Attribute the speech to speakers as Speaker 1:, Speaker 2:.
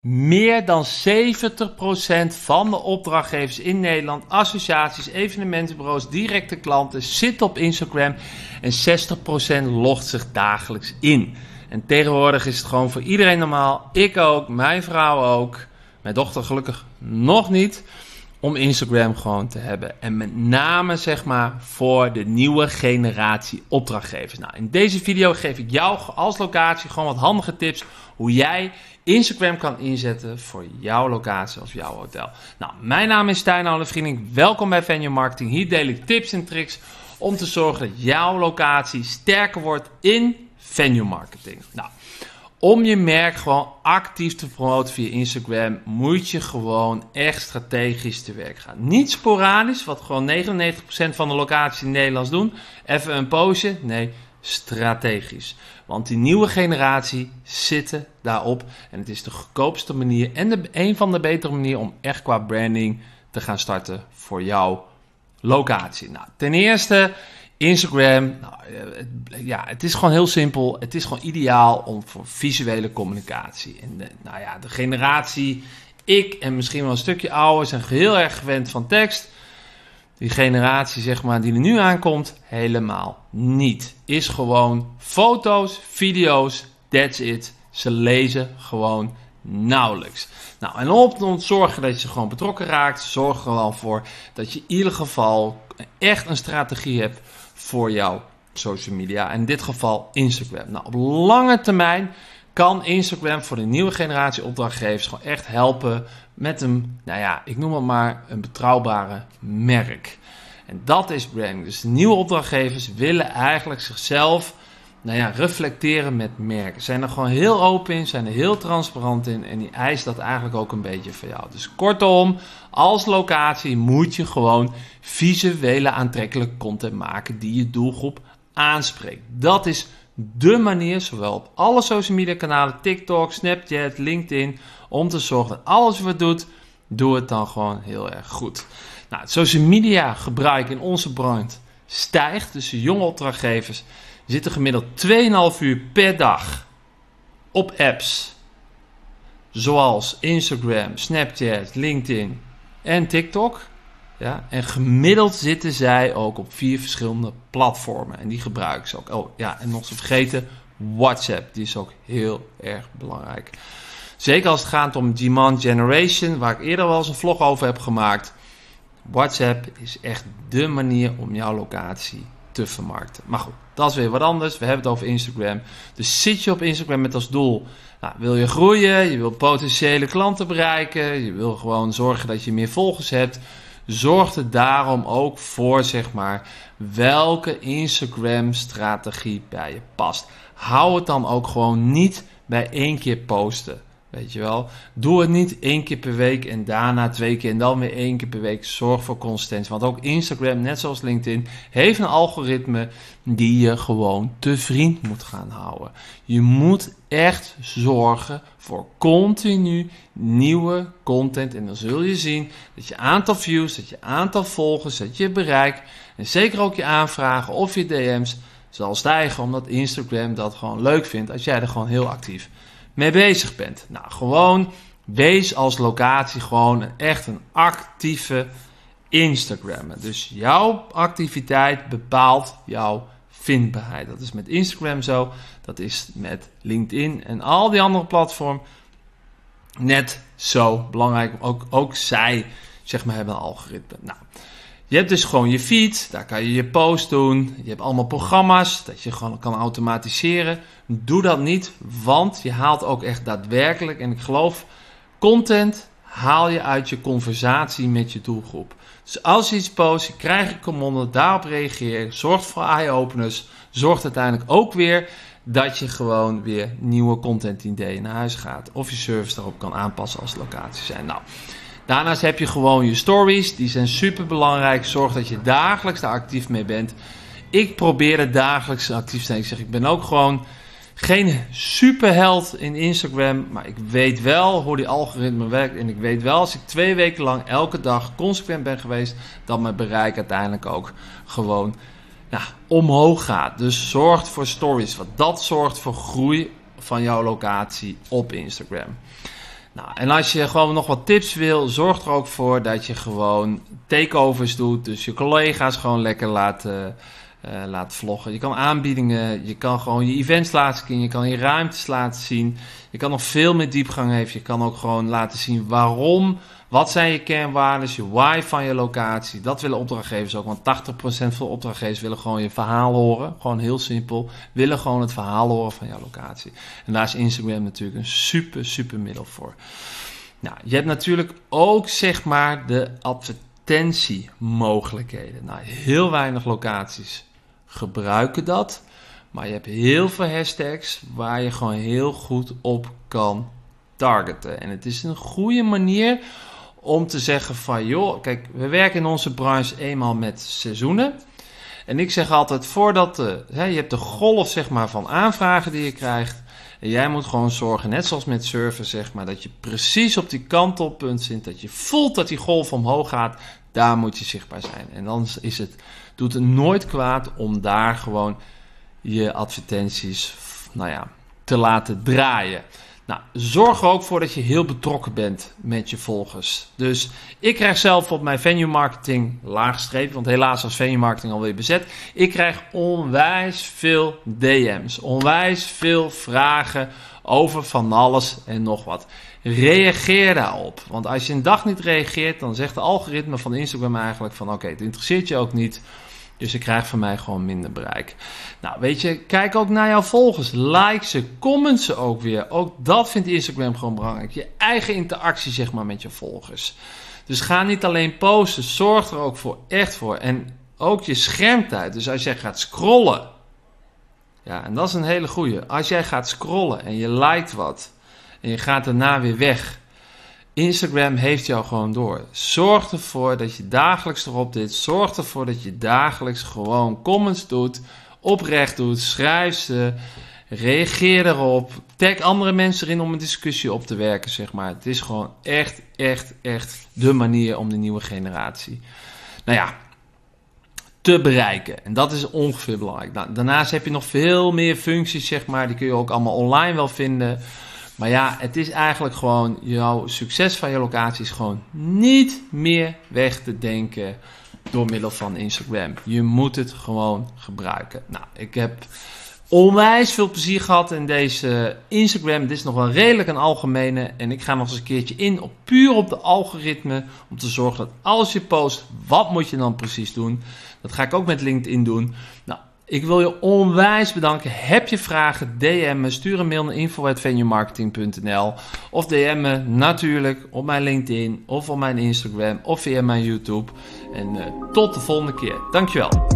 Speaker 1: Meer dan 70% van de opdrachtgevers in Nederland, associaties, evenementenbureaus, directe klanten zit op Instagram en 60% logt zich dagelijks in. En tegenwoordig is het gewoon voor iedereen normaal, ik ook, mijn vrouw ook, mijn dochter gelukkig nog niet, om Instagram gewoon te hebben. En met name zeg maar voor de nieuwe generatie opdrachtgevers. Nou, in deze video geef ik jou als locatie gewoon wat handige tips hoe jij Instagram kan inzetten voor jouw locatie of jouw hotel. Nou, mijn naam is Stijn Olefriening. Welkom bij Venue Marketing. Hier deel ik tips en tricks om te zorgen dat jouw locatie sterker wordt in venue marketing. Nou, om je merk gewoon actief te promoten via Instagram, moet je gewoon echt strategisch te werk gaan. Niet sporadisch, wat gewoon 99% van de locaties in Nederland doen. Even een postje. Nee, strategisch. Want die nieuwe generatie zitten daarop. En het is de goedkoopste manier en een van de betere manieren om echt qua branding te gaan starten voor jouw locatie. Nou, ten eerste Instagram. Nou, het is gewoon heel simpel. Het is gewoon ideaal voor visuele communicatie. En de generatie, ik en misschien wel een stukje ouder, zijn heel erg gewend van tekst. Die generatie, zeg maar, die er nu aankomt, helemaal niet. Is gewoon foto's, video's, that's it. Ze lezen gewoon nauwelijks. Nou, en om te zorgen dat je gewoon betrokken raakt, zorg er gewoon voor dat je in ieder geval echt een strategie hebt voor jouw social media. In dit geval Instagram. Nou, op lange termijn kan Instagram voor de nieuwe generatie opdrachtgevers gewoon echt helpen met een, ik noem het maar, een betrouwbare merk. En dat is branding. Dus de nieuwe opdrachtgevers willen eigenlijk zichzelf reflecteren met merken. Zijn er gewoon heel open in, zijn er heel transparant in en die eisen dat eigenlijk ook een beetje van jou. Dus kortom, als locatie moet je gewoon visuele aantrekkelijke content maken die je doelgroep aanspreekt. Dat is de manier, zowel op alle social media kanalen, TikTok, Snapchat, LinkedIn, om te zorgen dat alles wat je doet, doe het dan gewoon heel erg goed. Nou, het social media gebruik in onze branche stijgt, dus de jonge opdrachtgevers zitten gemiddeld 2,5 uur per dag op apps zoals Instagram, Snapchat, LinkedIn en TikTok. Ja, en gemiddeld zitten zij ook op 4 verschillende platformen. En die gebruiken ze ook. Oh ja, en nog te vergeten, WhatsApp. Die is ook heel erg belangrijk. Zeker als het gaat om demand generation, waar ik eerder wel eens een vlog over heb gemaakt. WhatsApp is echt dé manier om jouw locatie te vermarkten. Maar goed, dat is weer wat anders. We hebben het over Instagram. Dus zit je op Instagram met als doel, wil je groeien, je wil potentiële klanten bereiken, je wil gewoon zorgen dat je meer volgers hebt. Zorg er daarom ook voor, zeg maar, welke Instagram-strategie bij je past. Hou het dan ook gewoon niet bij 1 keer posten, weet je wel. Doe het niet 1 keer per week en daarna 2 keer en dan weer 1 keer per week. Zorg voor consistentie, want ook Instagram, net zoals LinkedIn, heeft een algoritme die je gewoon te vriend moet gaan houden. Je moet echt zorgen voor continu nieuwe content. En dan zul je zien dat je aantal views, dat je aantal volgers, dat je bereik en zeker ook je aanvragen of je DM's zal stijgen. Omdat Instagram dat gewoon leuk vindt als jij er gewoon heel actief mee bezig bent. Nou, gewoon wees als locatie gewoon echt een actieve Instagrammer. Dus jouw activiteit bepaalt jouw vindbaarheid. Dat is met Instagram zo. Dat is met LinkedIn en al die andere platformen net zo belangrijk. Ook zij, zeg maar, hebben een algoritme. Nou, je hebt dus gewoon je feed. Daar kan je je post doen. Je hebt allemaal programma's dat je gewoon kan automatiseren. Doe dat niet, want je haalt ook echt daadwerkelijk, en ik geloof, content haal je uit je conversatie met je doelgroep. Dus als je iets post, je krijgt een commande, daarop reageer, zorgt voor eye-openers, zorgt uiteindelijk ook weer dat je gewoon weer nieuwe content ideeën naar huis gaat. Of je service daarop kan aanpassen als locatie zijn. Nou, daarnaast heb je gewoon je stories, die zijn super belangrijk. Zorg dat je dagelijks daar actief mee bent. Ik probeer het dagelijks actief te zijn. Ik zeg, ik ben ook gewoon geen superheld in Instagram, maar ik weet wel hoe die algoritme werkt. En ik weet wel, als ik 2 weken lang elke dag consequent ben geweest, dat mijn bereik uiteindelijk ook gewoon omhoog gaat. Dus zorg voor stories, want dat zorgt voor groei van jouw locatie op Instagram. Nou, en als je gewoon nog wat tips wil, zorg er ook voor dat je gewoon takeovers doet. Dus je collega's gewoon lekker laten vloggen. Je kan aanbiedingen, je kan gewoon je events laten zien, je kan je ruimtes laten zien. Je kan nog veel meer diepgang geven. Je kan ook gewoon laten zien waarom, wat zijn je kernwaarden, je why van je locatie. Dat willen opdrachtgevers ook, want 80% van de opdrachtgevers willen gewoon je verhaal horen. Gewoon heel simpel, willen gewoon het verhaal horen van jouw locatie. En daar is Instagram natuurlijk een super middel voor. Nou, je hebt natuurlijk ook zeg maar de advertentiemogelijkheden. Nou, heel weinig locaties gebruiken dat. Maar je hebt heel veel hashtags waar je gewoon heel goed op kan targeten. En het is een goede manier om te zeggen van, joh, kijk, we werken in onze branche eenmaal met seizoenen. En ik zeg altijd, voordat je hebt de golf zeg maar van aanvragen die je krijgt. En jij moet gewoon zorgen, net zoals met surfen zeg maar, dat je precies op die kantelpunt zit. Dat je voelt dat die golf omhoog gaat. Daar moet je zichtbaar zijn. En dan doet het nooit kwaad om daar gewoon je advertenties te laten draaien. Nou, zorg er ook voor dat je heel betrokken bent met je volgers. Dus ik krijg zelf op mijn venue marketing laagstreep, want helaas was venue marketing alweer bezet. Ik krijg onwijs veel DM's, onwijs veel vragen over van alles en nog wat. Reageer daarop, want als je een dag niet reageert, dan zegt de algoritme van Instagram eigenlijk van oké, het interesseert je ook niet. Dus je krijgt van mij gewoon minder bereik. Nou, weet je, kijk ook naar jouw volgers. Like ze, comment ze ook weer. Ook dat vindt Instagram gewoon belangrijk. Je eigen interactie, zeg maar, met je volgers. Dus ga niet alleen posten. Zorg er ook echt voor. En ook je schermtijd. Dus als jij gaat scrollen. Ja, en dat is een hele goeie. Als jij gaat scrollen en je liked wat. En je gaat daarna weer weg. Instagram heeft jou gewoon door. Zorg ervoor dat je dagelijks erop dit. Zorg ervoor dat je dagelijks gewoon comments doet. Oprecht doet. Schrijf ze. Reageer erop. Tag andere mensen erin om een discussie op te werken, zeg maar. Het is gewoon echt de manier om de nieuwe generatie, te bereiken. En dat is ongeveer belangrijk. Nou, daarnaast heb je nog veel meer functies, zeg maar. Die kun je ook allemaal online wel vinden. Maar ja, het is eigenlijk gewoon, jouw succes van je locatie is gewoon niet meer weg te denken door middel van Instagram. Je moet het gewoon gebruiken. Nou, ik heb onwijs veel plezier gehad in deze Instagram. Dit is nog wel redelijk een algemene. En ik ga nog eens een keertje in puur op de algoritme. Om te zorgen dat als je post, wat moet je dan precies doen? Dat ga ik ook met LinkedIn doen. Nou, ik wil je onwijs bedanken. Heb je vragen, DM me. Stuur een mail naar info@venuemarketing.nl. Of DM me natuurlijk op mijn LinkedIn of op mijn Instagram of via mijn YouTube. En tot de volgende keer. Dankjewel.